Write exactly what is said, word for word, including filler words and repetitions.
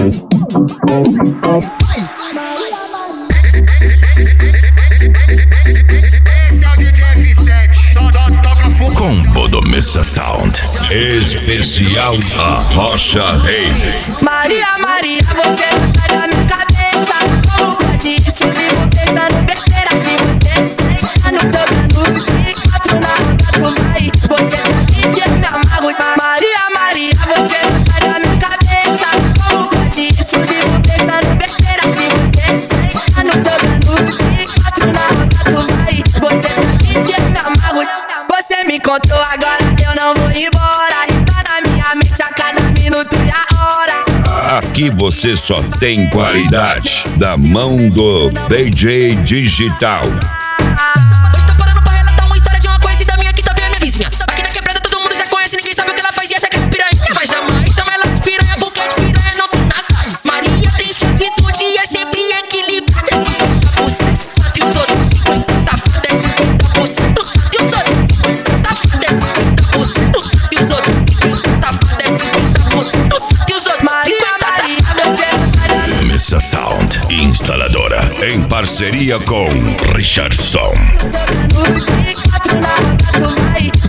Combo do Missa Sound. Especial a Rocha Rei. Maria, Maria, você não sai da minha cabeça. Como pode isso? Vivo pensando besteira de você. Tá no jogando de quatro na roda, tu vai. Você sabe que eu me amarro. Maria, Maria, você não sai da minha cabeça. Como pode isso? Vivo pensando besteira de você. Tá no jogando de quatro na roda, tu vai. Você sabe que eu me amarro. Você me contou agora, eu não vou embora. Está na minha mente a cada minuto e a hora. Aqui você só tem qualidade da mão do D J Digital. Hoje tô parando pra relatar uma história de uma conhecida minha que também é minha vizinha. Aqui na quebrada todo mundo já conhece, ninguém sabe o que ela faz e acha que ela é piranha. Mas jamais chama ela de piranha porque de piranha não tem nada. Maria tem suas virtudes e é sempre equilibrada. É cinquenta por cento, só que os outros cinquenta safada é cinquenta por cento, só que os outros cinquenta safada é cinquenta por cento, só que os outros cinquenta safada é cinquenta por cento, só que os outros cinquenta safada. Missa Sound, instaladora. Em parceria com Richardson. Jogando de quatro na roda, tu vai.